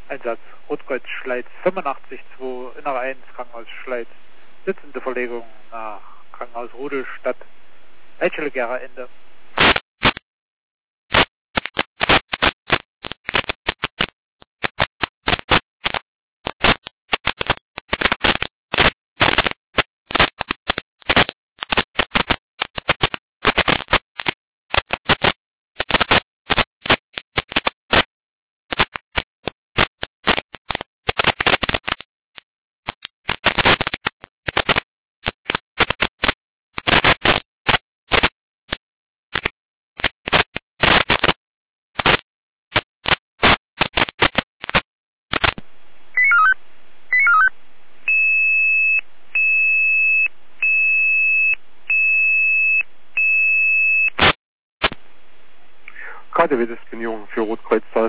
Einsatz Rotkreuz Schleiz 85-2, Innere 1, Krankenhaus Schleiz, sitzende Verlegung nach Krankenhaus Rudolstadt, Leitstelle Gera Ende. KDW-Disponierung für Rotkreuz